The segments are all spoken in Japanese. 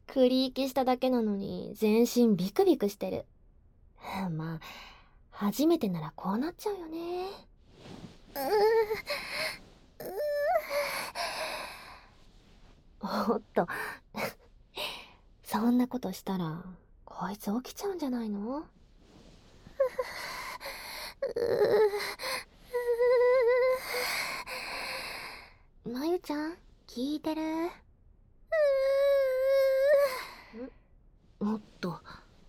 繰り行きしただけなのに全身ビクビクしてる。まあ、初めてならこうなっちゃうよね。おっと、そんなことしたら、こいつ起きちゃうんじゃないの？まゆちゃん、聞いてる？おっと。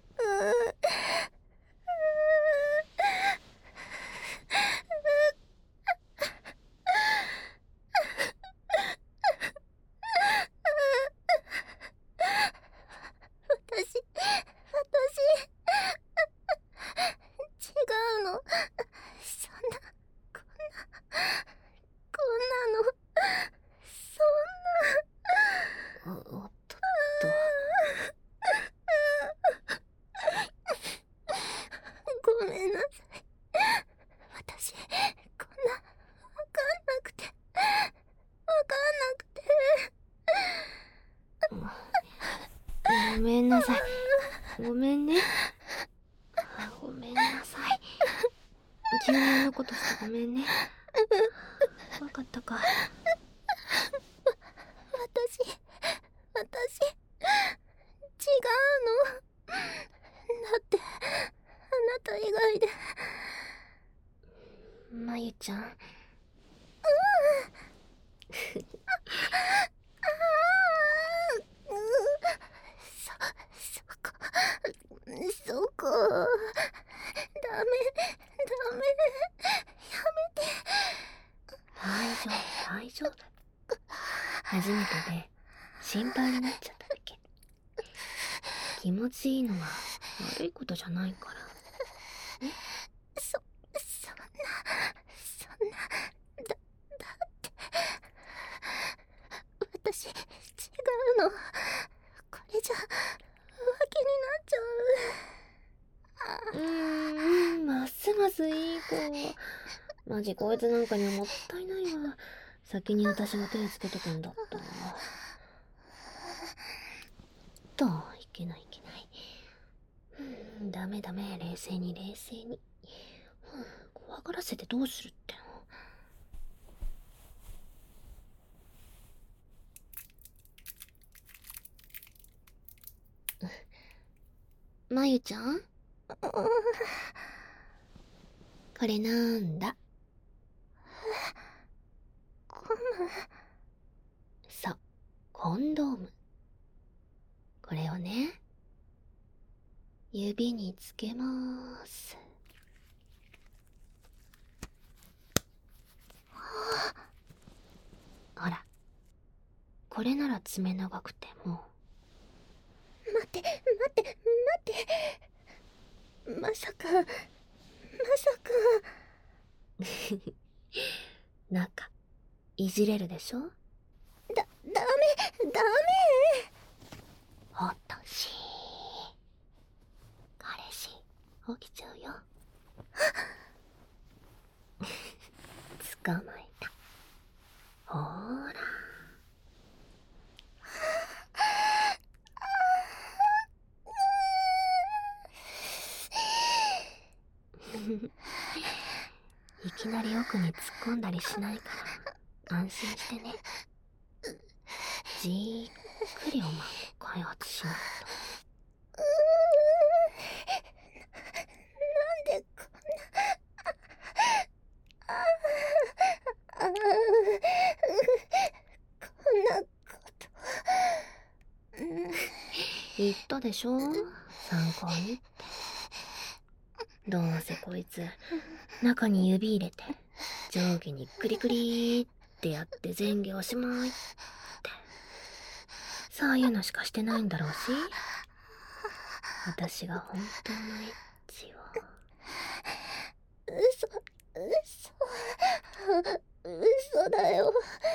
違うの。そんな、こんなの、そんな。 おっとっと。 ごめんなさい。私、こんな、わかんなくて。 ごめんなさい。ごめんね。ごめんなさい。急にあんなことしてごめんね。わかったか。 私、違うの。だって、あなた以外で。 まゆちゃん。 そこ。ダメ。やめて。 大丈夫。初めてで心配になっちゃっただけ。気持ちいいのは悪いことじゃないから。 そんな、だって私、違うの。これじゃ、浮気になっちゃう。 ますますいい子。マジこいつなんかにはもったいないわ。先に私が手つけとくんだった。いけない。ダメ、冷静に。怖がらせてどうするっての。まゆちゃん？これなんだ？そう、コンドーム。これをね、指につけまーす。ほら、これなら爪長くても。 待って。まさか。 中、いじれるでしょ？ ダメ。 おとし。彼氏、起きちゃうよ。捕まえた。ほーら。いきなり奥に突っ込んだりしないから安心してね。じっくりお前開発しないと。 なんでこんなこと。 言ったでしょ、参考にって。どうせこいつ中に指入れて上下にクリクリってやって前下おしまいって、そういうのしかしてないんだろうし、私が本当のエッチを。 嘘だよ。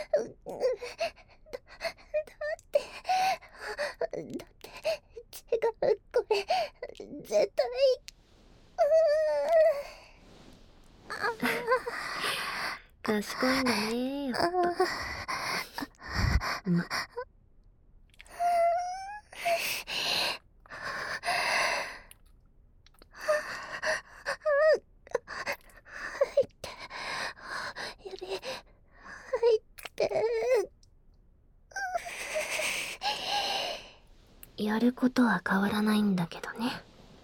だって違う、これ絶対。 賢いんだね、やっぱ。 やることは変わらないんだけどね。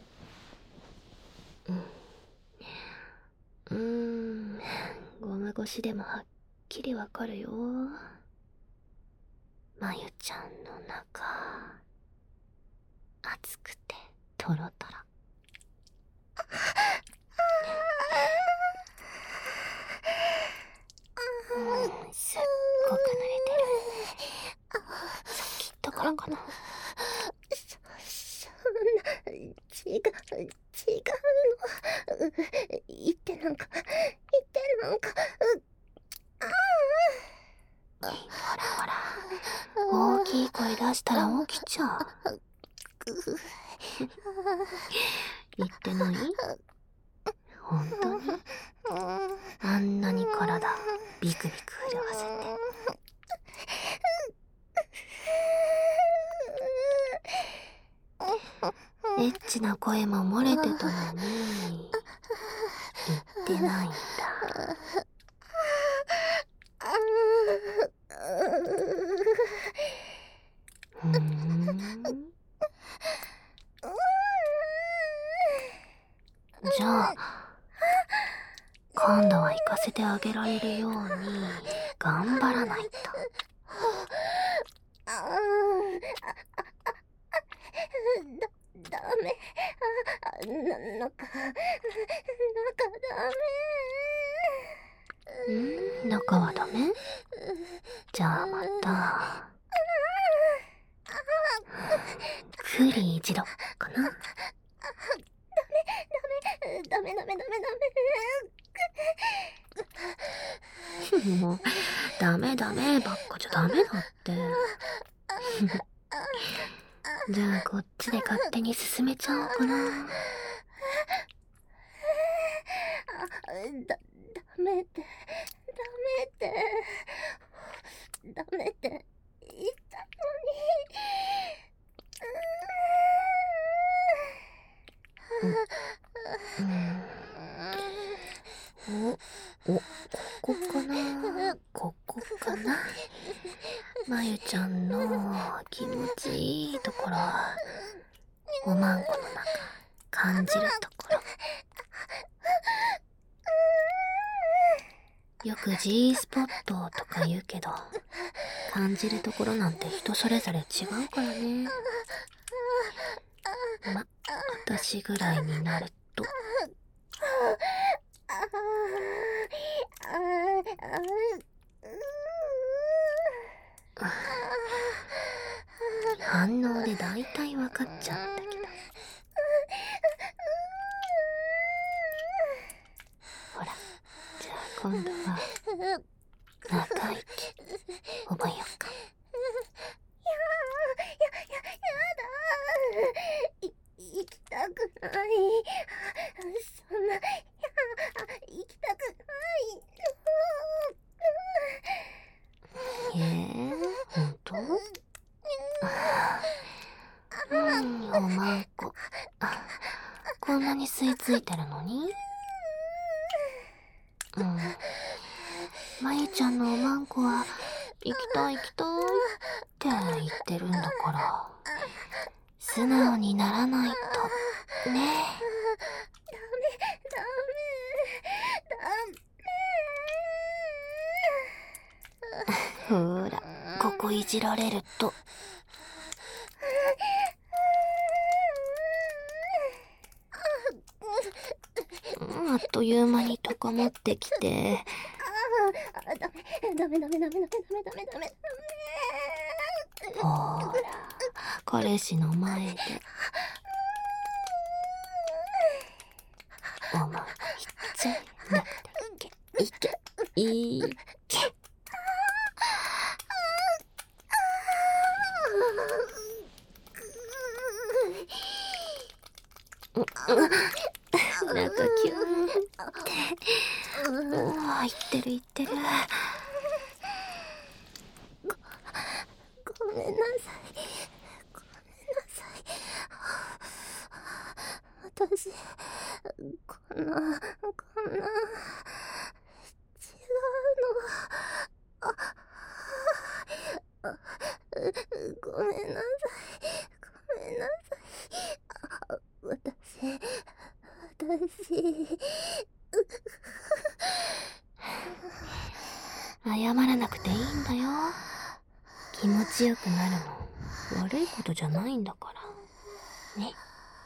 ゴム越しでもはっきりわかるよ。まゆちゃんの中、熱くてトロトロ。すっごく濡れてる。さっき言ったからかな。 そんな、違うの。言ってなんか、 ほらほら、大きい声出したら起きちゃう。言ってない？本当に？あんなに体ビクビク震わせて。エッチな声も漏れてたのに言ってないんだ。じゃあ今度は行かせてあげられるように頑張らないと。 ダメ。中ダメ。 中はダメ？じゃあまたクリ一度かな。 ダメ。 もうダメばっかじゃダメだって。じゃあこっちで勝手に進めちゃおうかな。 ダメって言ったのに。ここかな。まゆちゃんの気持ちいいところ、おまんこの中感じるところ。よく G スポットとか言うけど、感じるところなんて人それぞれ違うからね。私ぐらいになると反応でだいたい分かっちゃったけど。ほら、じゃあ今度は長生き覚えよっか。 行きたくない。そんな、行きたくない。 ほんと？おまんこ、こんなに吸い付いてるのに？まゆちゃんのおまんこは行きたいって言ってるんだから、素直にならないとね。ほら、ここいじられるとあっという間に高まってきて。 ダメ。 ほら、彼氏の前でおまんこひっつい中でいけ。中キューンって。言ってる。 ごめんなさい。私、こんな、違うの。ごめんなさい。 謝らなくていいんだよ。気持ちよくなるの悪いことじゃないんだからね。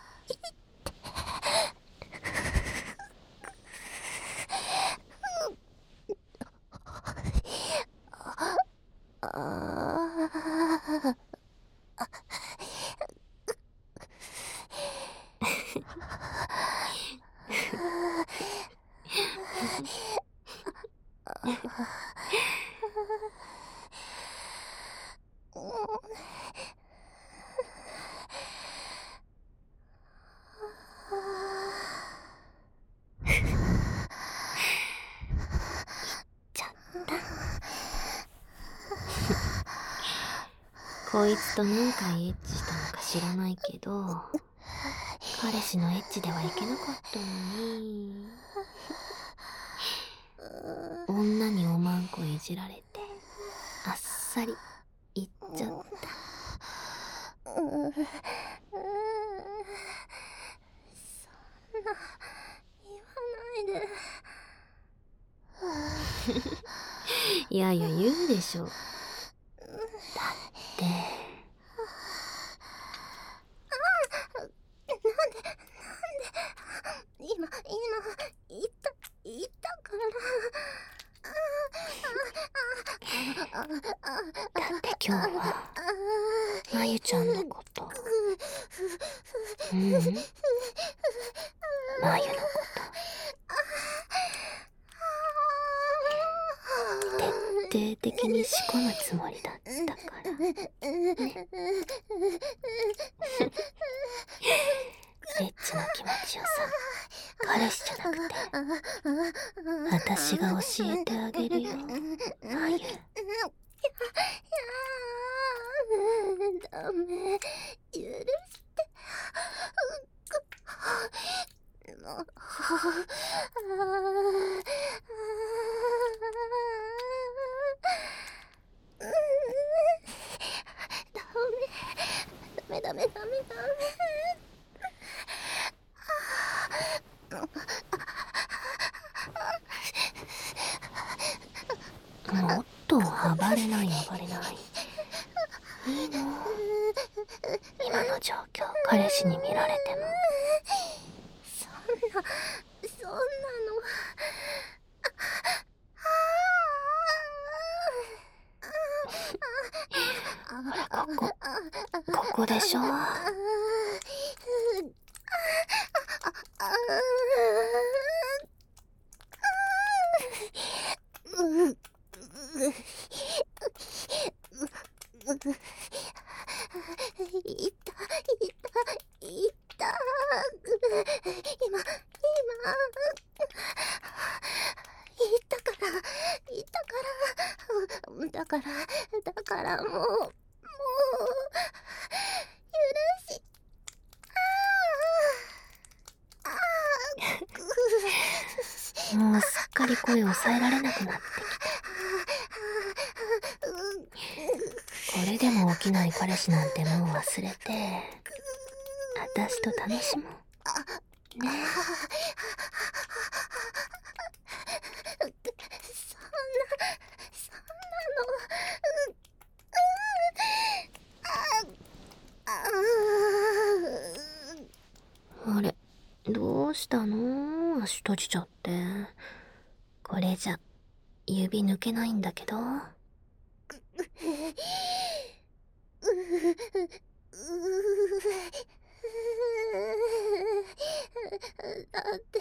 こいつと何回エッチしたのか知らないけど、彼氏のエッチではいけなかったのに。女におまんこいじられて、あっさり言っちゃった。 そんな言わないで。 いやいや言うでしょ。だって今言ったからだって今日はまゆちゃんのこと、まゆのこと徹底的に仕込むつもりだったからね。エッチな気持ちをさ、彼氏じゃなくて私が教えてあげるよ、まゆ。 ダメ、許して。もうダメ。 もっと暴れない。いいの、今の状況彼氏に見られても。 そんなの。 ほらここでしょ。 いた。今だからもう許し。 もうすっかり声を抑えられなくなってきた。これでも起きない彼氏なんてもう忘れて、私と楽しもうね。あれ、どうしたの？足閉じちゃって。これじゃ指抜けないんだけど。 だって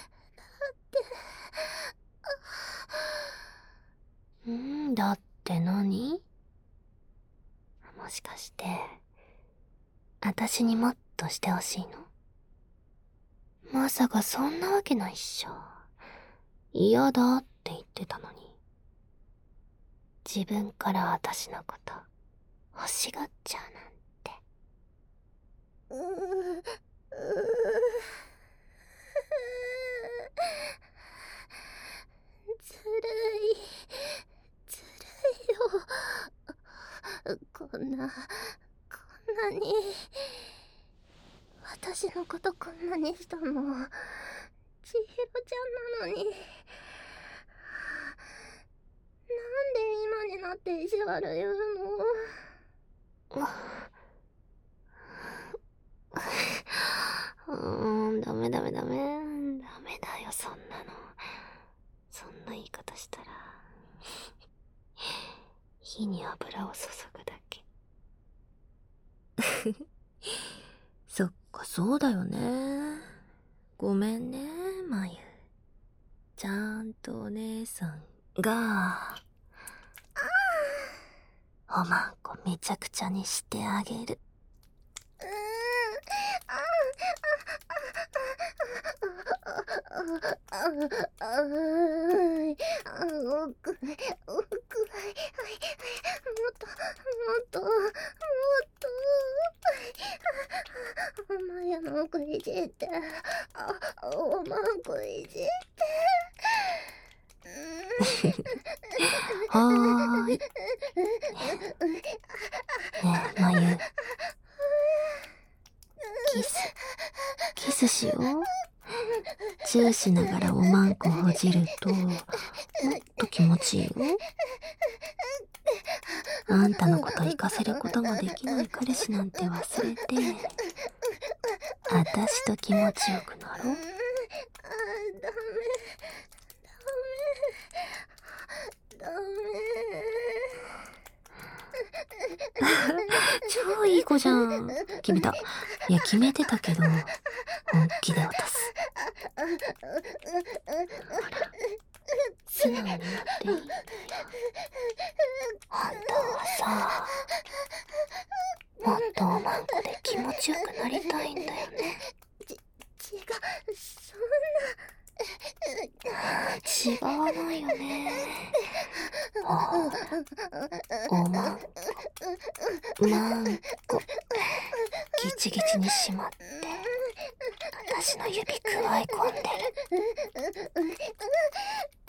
だって何？もしかして私にもっとしてほしいの？まさかそんなわけないっしょ。嫌だって言ってたのに。自分から私のこと欲しがっちゃうなんて。 ずるいよ。こんなに私のことこんなにしたの千尋ちゃんなのに。 なって意地悪言うの。ダメダメダメ。ダメだよ、そんなの。そんな言い方したら、火に油を注ぐだけ。そっか、そうだよね。ごめんね、まゆ。ちゃんとお姉さんが、おまんこめちゃくちゃにしてあげる。 まゆのくいじって、おまんこいじって。 はーい。ねえ、まゆ。キスしよう。チューしながらおまんこほじると、もっと気持ちいいよ。あんたのこと行かせることもできない彼氏なんて忘れて、あたしと気持ちよくなろう。 ダメ。 超いい子じゃん。決めた。いや、決めてたけど、本気で渡す。ほら、素直になっていいんだよ。本当はさ、もっとおまんこで気持ちよくなりたいんだよね。 違う、そ違わないよね。ほら、おまんこ、まんこ、ギチギチにしまって、私の指くわえ込んでる。